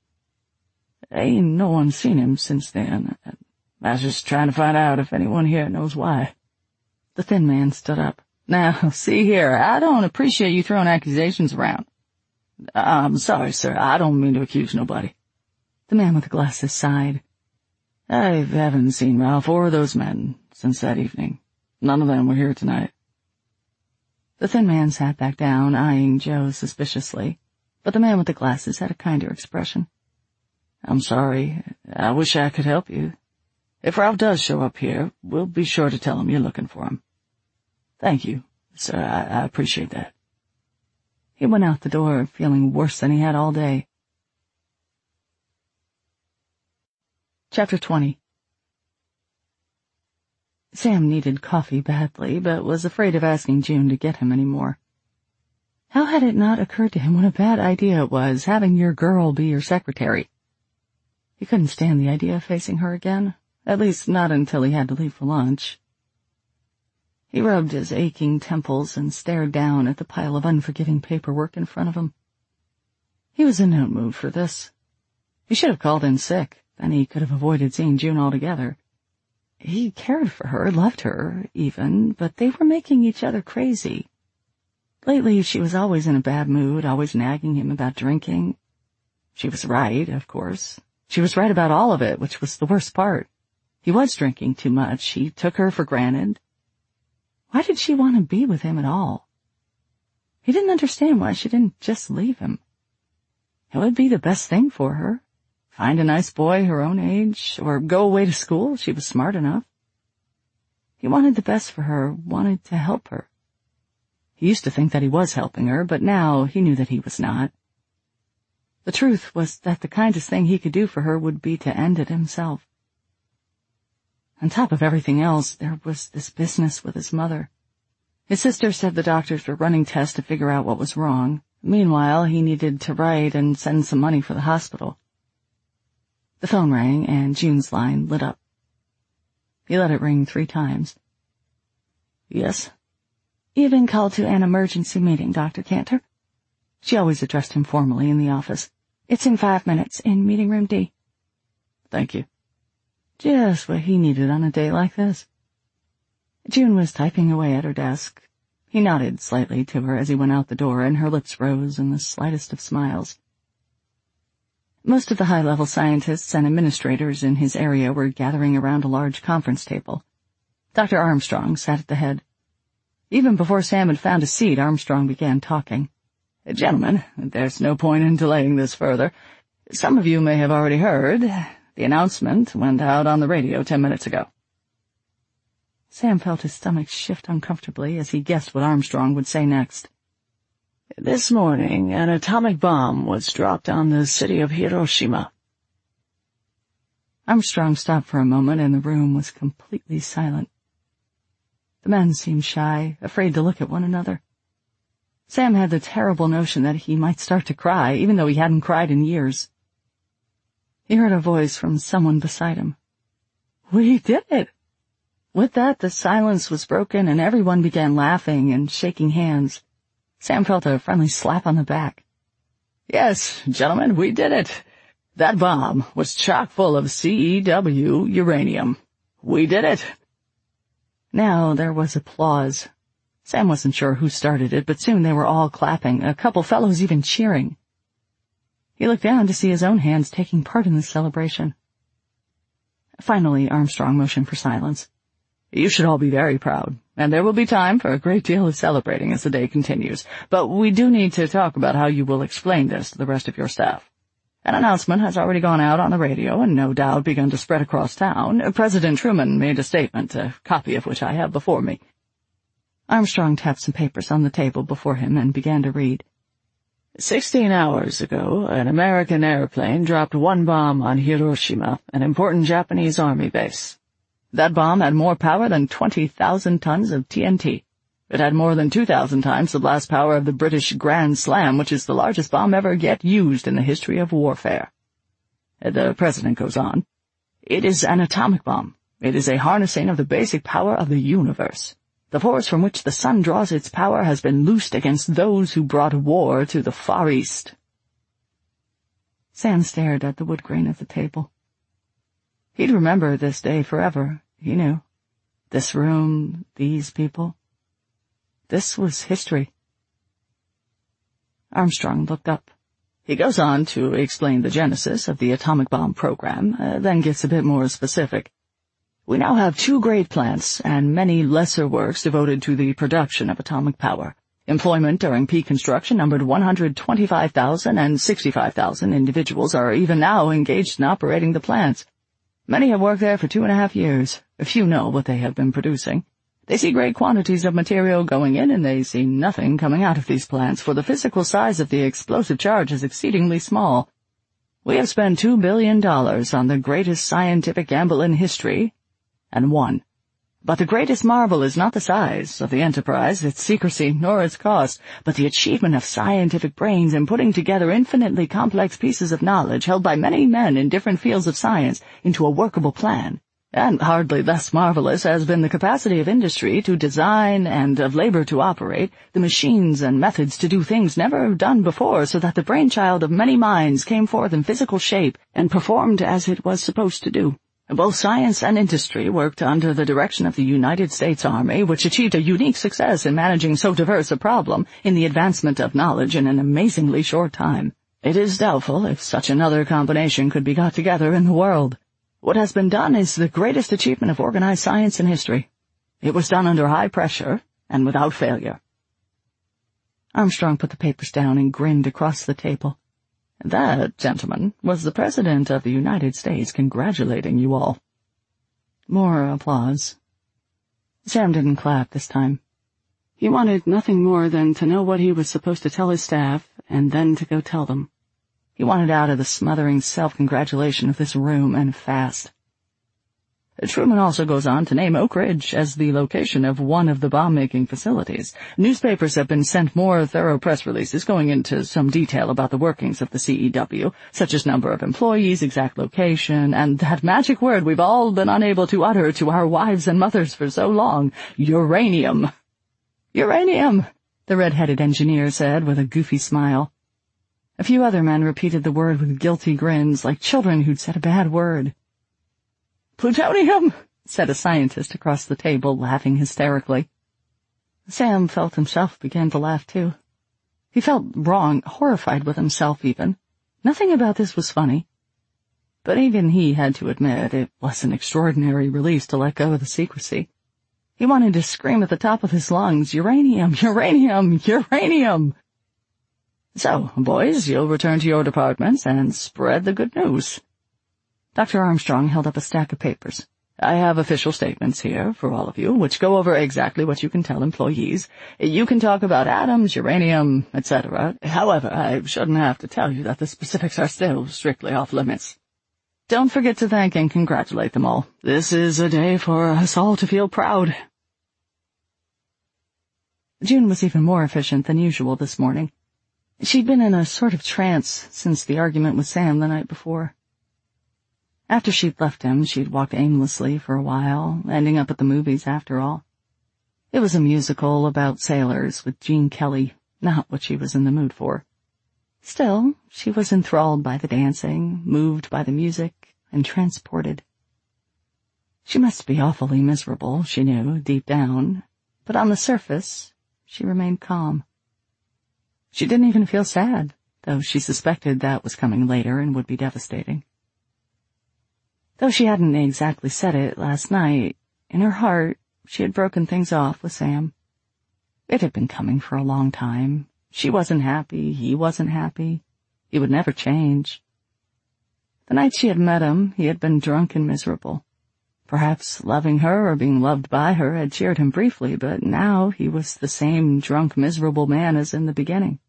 "Ain't no one seen him since then. I was just trying to find out if anyone here knows why." The thin man stood up. "Now, see here, I don't appreciate you throwing accusations around." "I'm sorry, sir. I don't mean to accuse nobody." The man with the glasses sighed. "I haven't seen Ralph or those men since that evening. None of them were here tonight." The thin man sat back down, eyeing Joe suspiciously, but the man with the glasses had a kinder expression. "I'm sorry. I wish I could help you. If Ralph does show up here, we'll be sure to tell him you're looking for him." "Thank you, sir. I, I appreciate that." He went out the door, feeling worse than he had all day. Chapter twenty. Sam needed coffee badly, but was afraid of asking June to get him any more. How had it not occurred to him what a bad idea it was, having your girl be your secretary? He couldn't stand the idea of facing her again, at least not until he had to leave for lunch. He rubbed his aching temples and stared down at the pile of unforgiving paperwork in front of him. He was in no mood for this. He should have called in sick, then he could have avoided seeing June altogether. He cared for her, loved her, even, but they were making each other crazy. Lately, she was always in a bad mood, always nagging him about drinking. She was right, of course. She was right about all of it, which was the worst part. He was drinking too much. He took her for granted. Why did she want to be with him at all? He didn't understand why she didn't just leave him. It would be the best thing for her. Find a nice boy her own age, or go away to school. She was smart enough. He wanted the best for her, wanted to help her. He used to think that he was helping her, but now he knew that he was not. The truth was that the kindest thing he could do for her would be to end it himself. On top of everything else, there was this business with his mother. His sister said the doctors were running tests to figure out what was wrong. Meanwhile, he needed to write and send some money for the hospital. The phone rang, and June's line lit up. He let it ring three times. Yes? You've been called to an emergency meeting, Doctor Cantor. She always addressed him formally in the office. It's in five minutes, in meeting room D. Thank you. Just what he needed on a day like this. June was typing away at her desk. He nodded slightly to her as he went out the door, and her lips rose in the slightest of smiles. Most of the high-level scientists and administrators in his area were gathering around a large conference table. Doctor Armstrong sat at the head. Even before Sam had found a seat, Armstrong began talking. Gentlemen, there's no point in delaying this further. Some of you may have already heard. The announcement went out on the radio ten minutes ago. Sam felt his stomach shift uncomfortably as he guessed what Armstrong would say next. This morning, an atomic bomb was dropped on the city of Hiroshima. Armstrong stopped for a moment, and the room was completely silent. The men seemed shy, afraid to look at one another. Sam had the terrible notion that he might start to cry, even though he hadn't cried in years. He heard a voice from someone beside him. We did it! With that, the silence was broken, and everyone began laughing and shaking hands. Sam felt a friendly slap on the back. Yes, gentlemen, we did it. That bomb was chock full of C E W uranium. We did it. Now there was applause. Sam wasn't sure who started it, but soon they were all clapping, a couple fellows even cheering. He looked down to see his own hands taking part in the celebration. Finally, Armstrong motioned for silence. You should all be very proud, and there will be time for a great deal of celebrating as the day continues. But we do need to talk about how you will explain this to the rest of your staff. An announcement has already gone out on the radio and no doubt begun to spread across town. President Truman made a statement, a copy of which I have before me. Armstrong tapped some papers on the table before him and began to read. Sixteen hours ago, an American airplane dropped one bomb on Hiroshima, an important Japanese army base. That bomb had more power than twenty thousand tons of T N T. It had more than two thousand times the blast power of the British Grand Slam, which is the largest bomb ever yet used in the history of warfare. The president goes on. It is an atomic bomb. It is a harnessing of the basic power of the universe. The force from which the sun draws its power has been loosed against those who brought war to the Far East. Sam stared at the wood grain of the table. He'd remember this day forever, he knew. This room, these people. This was history. Armstrong looked up. He goes on to explain the genesis of the atomic bomb program, uh, then gets a bit more specific. We now have two great plants and many lesser works devoted to the production of atomic power. Employment during peak construction numbered one hundred twenty-five thousand, and sixty-five thousand individuals are even now engaged in operating the plants. Many have worked there for two and a half years. Few know what they have been producing. They see great quantities of material going in, and they see nothing coming out of these plants, for the physical size of the explosive charge is exceedingly small. We have spent two billion dollars on the greatest scientific gamble in history, and won. But the greatest marvel is not the size of the enterprise, its secrecy, nor its cost, but the achievement of scientific brains in putting together infinitely complex pieces of knowledge held by many men in different fields of science into a workable plan. And hardly less marvelous has been the capacity of industry to design and of labor to operate, the machines and methods to do things never done before, so that the brainchild of many minds came forth in physical shape and performed as it was supposed to do. Both science and industry worked under the direction of the United States Army, which achieved a unique success in managing so diverse a problem in the advancement of knowledge in an amazingly short time. It is doubtful if such another combination could be got together in the world. What has been done is the greatest achievement of organized science in history. It was done under high pressure and without failure. Armstrong put the papers down and grinned across the table. That, gentlemen, was the President of the United States congratulating you all. More applause. Sam didn't clap this time. He wanted nothing more than to know what he was supposed to tell his staff, and then to go tell them. He wanted out of the smothering self-congratulation of this room, and fast. Truman also goes on to name Oak Ridge as the location of one of the bomb-making facilities. Newspapers have been sent more thorough press releases going into some detail about the workings of the C E W, such as number of employees, exact location, and that magic word we've all been unable to utter to our wives and mothers for so long, uranium. Uranium, the red-headed engineer said with a goofy smile. A few other men repeated the word with guilty grins, like children who'd said a bad word. Plutonium, said a scientist across the table, laughing hysterically. Sam felt himself begin to laugh too. He felt wrong, horrified with himself even. Nothing about this was funny. But even he had to admit it was an extraordinary release to let go of the secrecy. He wanted to scream at the top of his lungs, uranium, uranium, uranium! So, boys, you'll return to your departments and spread the good news. Doctor Armstrong held up a stack of papers. I have official statements here for all of you, which go over exactly what you can tell employees. You can talk about atoms, uranium, et cetera. However, I shouldn't have to tell you that the specifics are still strictly off limits. Don't forget to thank and congratulate them all. This is a day for us all to feel proud. June was even more efficient than usual this morning. She'd been in a sort of trance since the argument with Sam the night before. After she'd left him, she'd walked aimlessly for a while, ending up at the movies after all. It was a musical about sailors with Gene Kelly, not what she was in the mood for. Still, she was enthralled by the dancing, moved by the music, and transported. She must be awfully miserable, she knew, deep down, but on the surface, she remained calm. She didn't even feel sad, though she suspected that was coming later and would be devastating. Though she hadn't exactly said it last night, in her heart, she had broken things off with Sam. It had been coming for a long time. She wasn't happy, he wasn't happy. He would never change. The night she had met him, he had been drunk and miserable. Perhaps loving her or being loved by her had cheered him briefly, but now he was the same drunk, miserable man as in the beginning.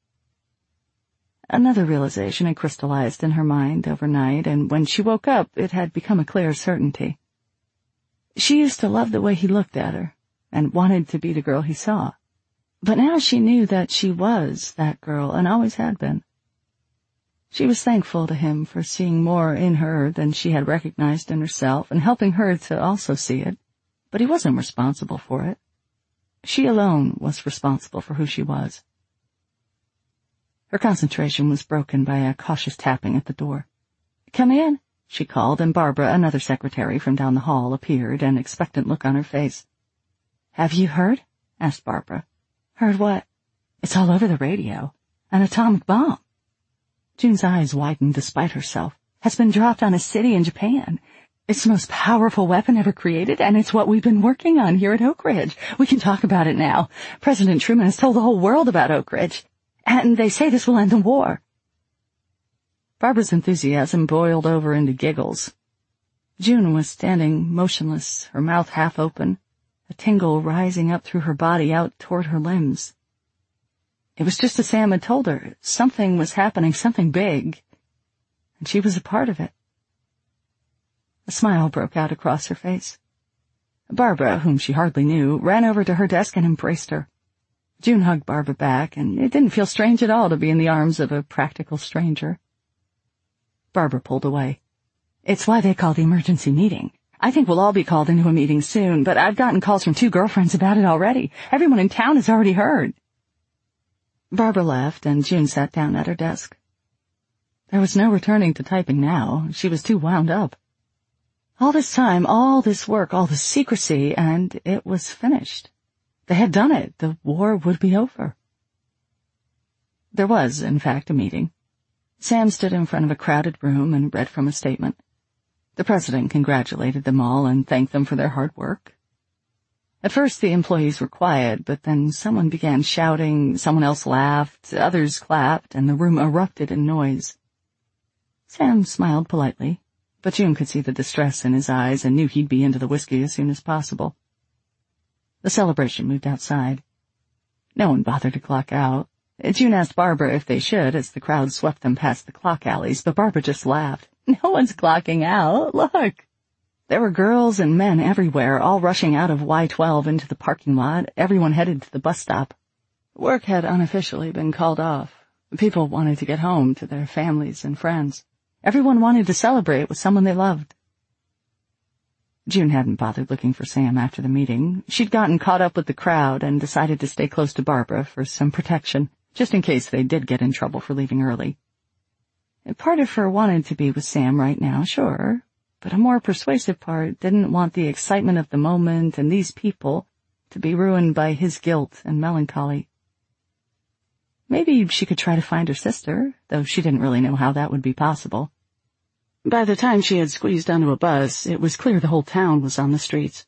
Another realization had crystallized in her mind overnight, and when she woke up, it had become a clear certainty. She used to love the way he looked at her, and wanted to be the girl he saw. But now she knew that she was that girl, and always had been. She was thankful to him for seeing more in her than she had recognized in herself, and helping her to also see it, but he wasn't responsible for it. She alone was responsible for who she was. Her concentration was broken by a cautious tapping at the door. "Come in," she called, and Barbara, another secretary from down the hall, appeared, an expectant look on her face. "Have you heard?" asked Barbara. "Heard what?" "It's all over the radio. An atomic bomb." June's eyes widened despite herself. "Has been dropped on a city in Japan. It's the most powerful weapon ever created, and it's what we've been working on here at Oak Ridge. We can talk about it now. President Truman has told the whole world about Oak Ridge. And they say this will end the war." Barbara's enthusiasm boiled over into giggles. June was standing motionless, her mouth half open, a tingle rising up through her body out toward her limbs. It was just as Sam had told her. Something was happening, something big, and she was a part of it. A smile broke out across her face. Barbara, whom she hardly knew, ran over to her desk and embraced her. June hugged Barbara back, and it didn't feel strange at all to be in the arms of a practical stranger. Barbara pulled away. "It's why they called the emergency meeting. I think we'll all be called into a meeting soon, but I've gotten calls from two girlfriends about it already. Everyone in town has already heard. Barbara left, and June sat down at her desk. There was no returning to typing now. She was too wound up. All this time, all this work, all this secrecy, and it was finished. They had done it. The war would be over. There was, in fact, a meeting. Sam stood in front of a crowded room and read from a statement. The president congratulated them all and thanked them for their hard work. At first the employees were quiet, but then someone began shouting, someone else laughed, others clapped, and the room erupted in noise. Sam smiled politely, but June could see the distress in his eyes and knew he'd be into the whiskey as soon as possible. The celebration moved outside. No one bothered to clock out. June asked Barbara if they should as the crowd swept them past the clock alleys, but Barbara just laughed. No one's clocking out. Look. There were girls and men everywhere, all rushing out of Y twelve into the parking lot, everyone headed to the bus stop. Work had unofficially been called off. People wanted to get home to their families and friends. Everyone wanted to celebrate with someone they loved. June hadn't bothered looking for Sam after the meeting. She'd gotten caught up with the crowd and decided to stay close to Barbara for some protection, just in case they did get in trouble for leaving early. Part of her wanted to be with Sam right now, sure, but a more persuasive part didn't want the excitement of the moment and these people to be ruined by his guilt and melancholy. Maybe she could try to find her sister, though she didn't really know how that would be possible. By the time she had squeezed onto a bus, it was clear the whole town was on the streets.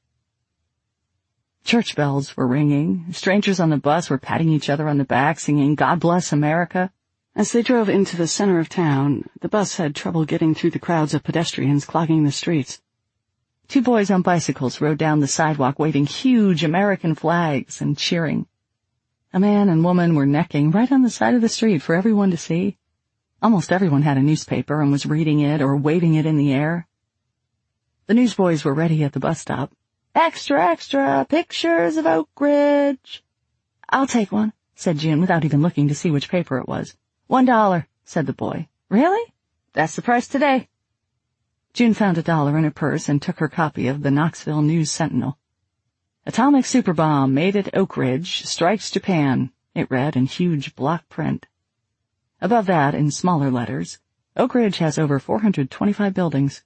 Church bells were ringing. Strangers on the bus were patting each other on the back, singing "God Bless America." As they drove into the center of town, the bus had trouble getting through the crowds of pedestrians clogging the streets. Two boys on bicycles rode down the sidewalk waving huge American flags and cheering. A man and woman were necking right on the side of the street for everyone to see. Almost everyone had a newspaper and was reading it or waving it in the air. The newsboys were ready at the bus stop. "Extra, extra, pictures of Oak Ridge." "I'll take one," said June without even looking to see which paper it was. One dollar, said the boy. "Really? That's the price today." June found a dollar in her purse and took her copy of the Knoxville News Sentinel. "Atomic super bomb made at Oak Ridge strikes Japan," it read in huge block print. Above that, in smaller letters, Oak Ridge has over four hundred twenty-five buildings.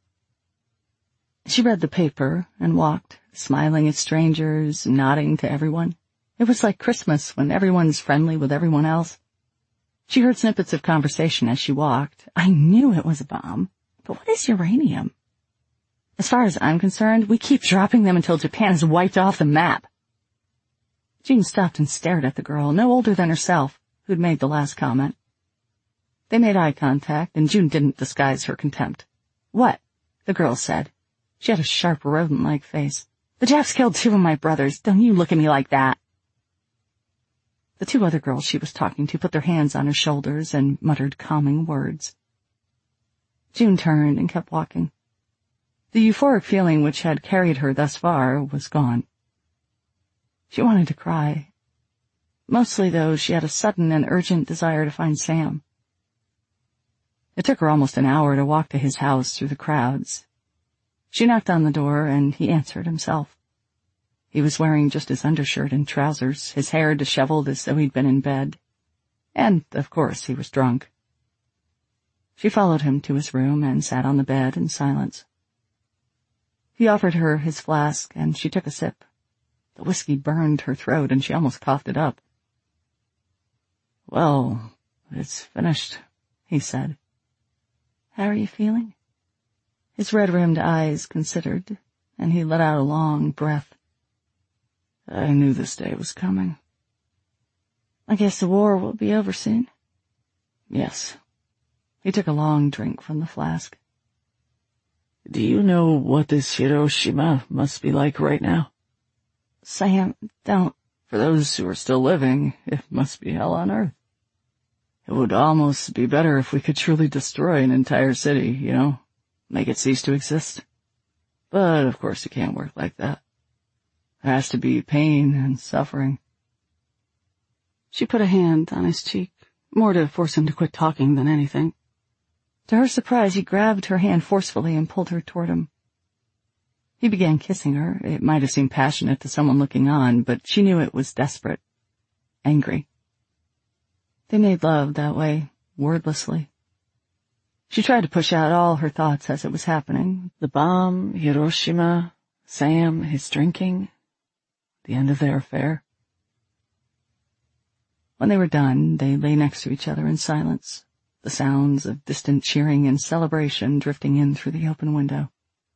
She read the paper and walked, smiling at strangers, nodding to everyone. It was like Christmas when everyone's friendly with everyone else. She heard snippets of conversation as she walked. "I knew it was a bomb. But what is uranium? As far as I'm concerned, we keep dropping them until Japan is wiped off the map." June stopped and stared at the girl, no older than herself, who'd made the last comment. They made eye contact, and June didn't disguise her contempt. "What?" the girl said. She had a sharp, rodent-like face. "The Japs killed two of my brothers. Don't you look at me like that." The two other girls she was talking to put their hands on her shoulders and muttered calming words. June turned and kept walking. The euphoric feeling which had carried her thus far was gone. She wanted to cry. Mostly, though, she had a sudden and urgent desire to find Sam. It took her almost an hour to walk to his house through the crowds. She knocked on the door, and he answered himself. He was wearing just his undershirt and trousers, his hair disheveled as though he'd been in bed. And, of course, he was drunk. She followed him to his room and sat on the bed in silence. He offered her his flask, and she took a sip. The whiskey burned her throat, and she almost coughed it up. "Well, it's finished," he said. "How are you feeling?" His red-rimmed eyes considered, and he let out a long breath. "I knew this day was coming." "I guess the war will be over soon." "Yes." He took a long drink from the flask. "Do you know what this Hiroshima must be like right now?" "Sam, don't." "For those who are still living, it must be hell on earth. It would almost be better if we could truly destroy an entire city, you know, make it cease to exist. But, of course, it can't work like that. There has to be pain and suffering." She put a hand on his cheek, more to force him to quit talking than anything. To her surprise, he grabbed her hand forcefully and pulled her toward him. He began kissing her. It might have seemed passionate to someone looking on, but she knew it was desperate. Angry. They made love that way, wordlessly. She tried to push out all her thoughts as it was happening. The bomb, Hiroshima, Sam, his drinking, the end of their affair. When they were done, they lay next to each other in silence, the sounds of distant cheering and celebration drifting in through the open window.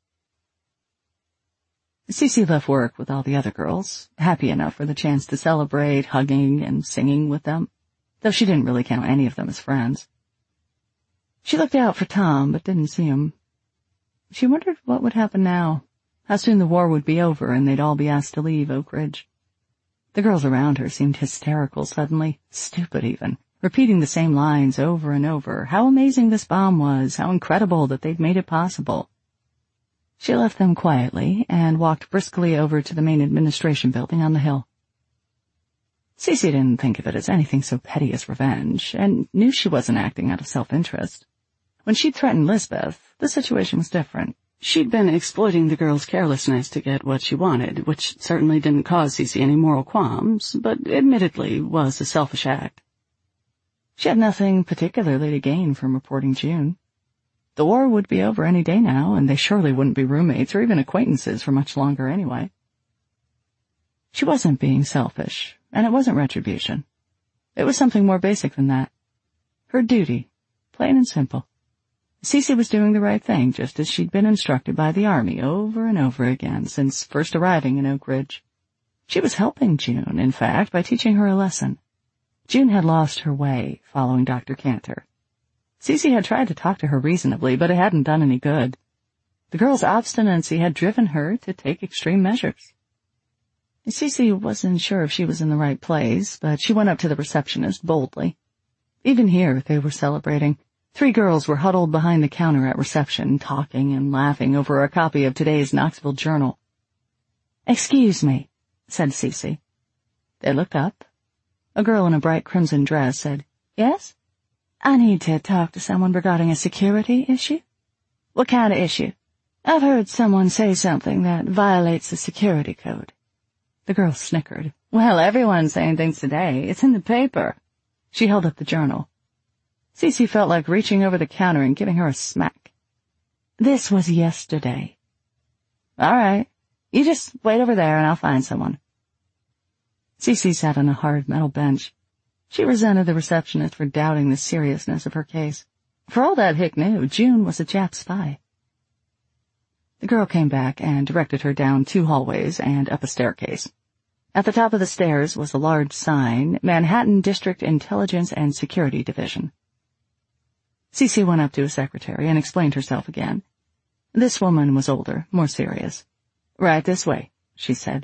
Cece left work with all the other girls, happy enough for the chance to celebrate, hugging and singing with them, though she didn't really count any of them as friends. She looked out for Tom, but didn't see him. She wondered what would happen now, how soon the war would be over and they'd all be asked to leave Oak Ridge. The girls around her seemed hysterical suddenly, stupid even, repeating the same lines over and over, how amazing this bomb was, how incredible that they'd made it possible. She left them quietly and walked briskly over to the main administration building on the hill. Cece didn't think of it as anything so petty as revenge, and knew she wasn't acting out of self-interest. When she'd threatened Lisbeth, the situation was different. She'd been exploiting the girl's carelessness to get what she wanted, which certainly didn't cause Cece any moral qualms, but admittedly was a selfish act. She had nothing particularly to gain from reporting June. The war would be over any day now, and they surely wouldn't be roommates or even acquaintances for much longer anyway. She wasn't being selfish, and it wasn't retribution. It was something more basic than that. Her duty, plain and simple. Cece was doing the right thing, just as she'd been instructed by the Army over and over again since first arriving in Oak Ridge. She was helping June, in fact, by teaching her a lesson. June had lost her way following Doctor Cantor. Cece had tried to talk to her reasonably, but it hadn't done any good. The girl's obstinacy had driven her to take extreme measures. Cece wasn't sure if she was in the right place, but she went up to the receptionist boldly. Even here, they were celebrating. Three girls were huddled behind the counter at reception, talking and laughing over a copy of today's Knoxville Journal. "Excuse me," said Cece. They looked up. A girl in a bright crimson dress said, "Yes? I need to talk to someone regarding a security issue." "What kind of issue?" "I've heard someone say something that violates the security code." The girl snickered. "Well, everyone's saying things today. It's in the paper." She held up the journal. Cece felt like reaching over the counter and giving her a smack. "This was yesterday." "All right. You just wait over there and I'll find someone." Cece sat on a hard metal bench. She resented the receptionist for doubting the seriousness of her case. For all that Hick knew, June was a Jap spy. The girl came back and directed her down two hallways and up a staircase. At the top of the stairs was a large sign, Manhattan District Intelligence and Security Division. Cece went up to a secretary and explained herself again. This woman was older, more serious. "Right this way," she said.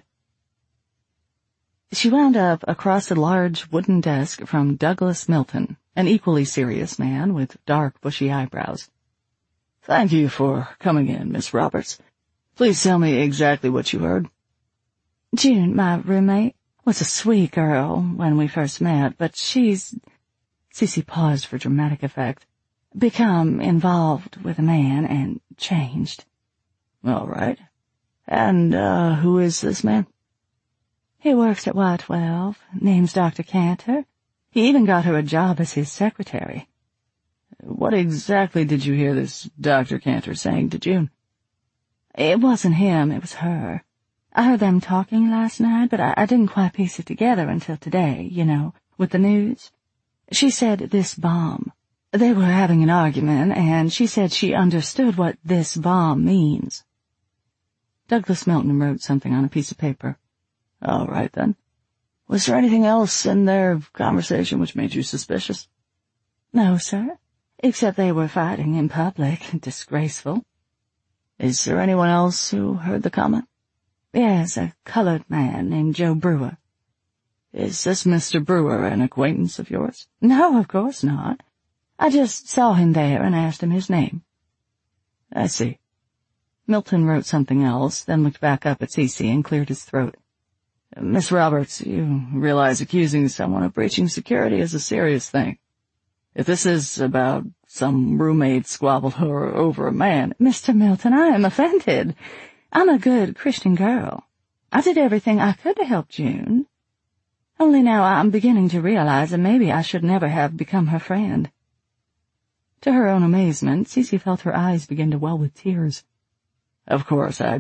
She wound up across a large wooden desk from Douglas Milton, an equally serious man with dark, bushy eyebrows. "Thank you for coming in, Miss Roberts. Please tell me exactly what you heard." "June, my roommate, was a sweet girl when we first met, but she's—" Cece paused for dramatic effect. "Become involved with a man and changed." "All right. And, uh, who is this man?" "He works at Y twelve, name's Doctor Cantor. He even got her a job as his secretary." "What exactly did you hear this Doctor Cantor saying to June?" "It wasn't him, it was her. I heard them talking last night, but I, I didn't quite piece it together until today, you know, with the news. She said this bomb. They were having an argument, and she said she understood what this bomb means." Douglas Milton wrote something on a piece of paper. "All right, then. Was there anything else in their conversation which made you suspicious?" "No, sir, except they were fighting in public. Disgraceful." "Is there anyone else who heard the comment?" "Yes, a colored man named Joe Brewer." "Is this Mister Brewer an acquaintance of yours?" "No, of course not. I just saw him there and asked him his name." "I see." Milton wrote something else, then looked back up at Cece and cleared his throat. "Miss Roberts, you realize accusing someone of breaching security is a serious thing. If this is about some roommate squabble over a man—" "Mister Milton, I am offended. I'm a good Christian girl. I did everything I could to help June. Only now I'm beginning to realize that maybe I should never have become her friend." To her own amazement, Cece felt her eyes begin to well with tears. "Of course, I